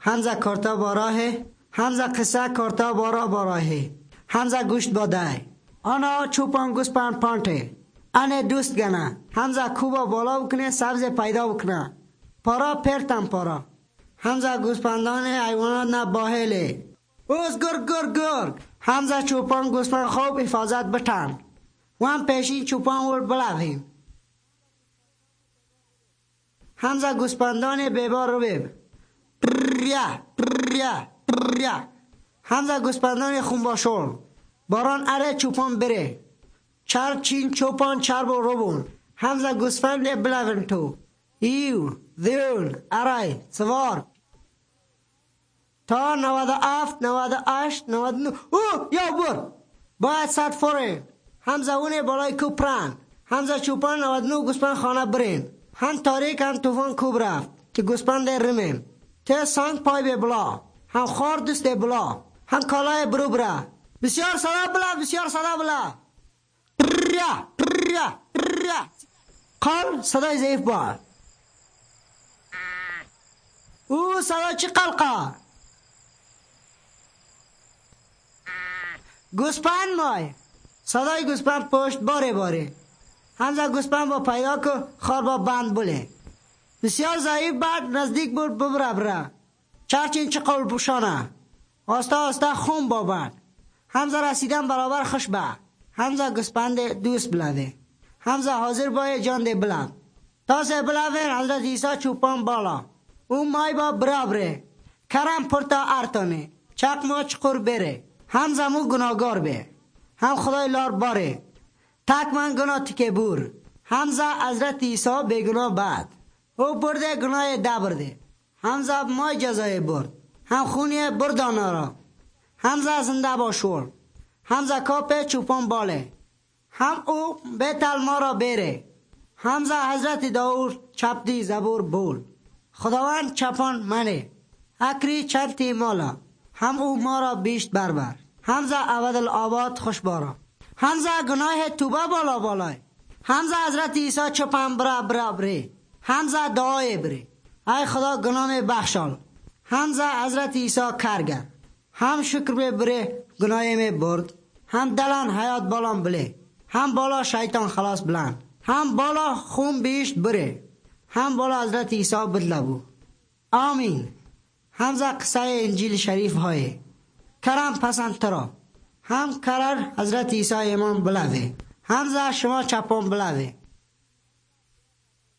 حمزه کارتا باراه، حمزه قصه کارتا باراه، حمزه گوشت باده، آنا چوپان گوسپان پانته، انه دوست گنه، حمزه کوبا بالا بکنه سبز پیدا بکنه، پارا پرتم پارا، حمزه گوسپندان حیوانات نباهله، اوز گرگ، حمزه چوپان گوسپان خوب حفاظت بتن، وان پیشین چوپان ور بلویم، حمزه گوسپندان بیبار رو بیب، پریا، حمزه گوسپندان خونباشول، باران اره چوپان بره، چار چین چوپان چار با روبون، حمزه گوسفند بلوین تو، ایو، دیون، ارای، سوار، تا 97 98 99 یا بر باید صد فوره، حمزه اونه بالای کوپران، حمزه چوپان 99 گوسپند خانه برین، هم تاریک هم توفان کوب رفت که گوسپند رمین، ته سانگ پای به بلا، هم خار دوست بلا، هم کالای برو برا، بسیار صدا بلا، پریا، قال صدای ضعیف با، او صدا چی قلقا، گوسپند مای، صدای گوسپند پشت باره، حمزه گوسپند با پیدا که خار با بند بله، بسیار ضعیف بعد نزدیک بود ببره، چرچین چه قول پوشانه، آستا خون با بند، حمزه رسیدن برابر خوش به، حمزه گوسپند دوست بلده، حمزه حاضر بای جان ده بلد، تا سه بلوین حضرت عیسی چوپان بالا، اون مای با برابره، کرم پرتا ارتانه، چکما چقور بره، حمزه مو گناهگار به، هم خدای لار باره، تک من گناه تیکه بور، حمزه حضرت عیسی بگناه بعد، او برده گناه ده برده، حمزه مای جزای برد، هم خونی بردانا را، حمزه زنده باشور، حمزه کاپ چوپان باله، هم او بیت ما را بره، حمزه حضرت داور چپدی زبور بول، خداوند چپان منه، اکری چنتی مالا، هم او ما را بیشت بربر، حمزه عبد الآباد خوش بارا، حمزه گناه توبه بالای، حمزه حضرت عیسی چپن بره، حمزه دعای بره، ای خدا گناه بخشال، حمزه حضرت عیسی کرگر، هم شکر بره گناه برد، هم دلان حیات بالان بله، هم بالا شیطان خلاص بلند، هم بالا خون بیشت بره، هم بالا حضرت عیسی بدلبو، آمین. حمزه قصه انجیل شریف های کرم پسند ترا، هم کرر حضرت عیسی امام بلوه، حمزه شما چپان بلوه،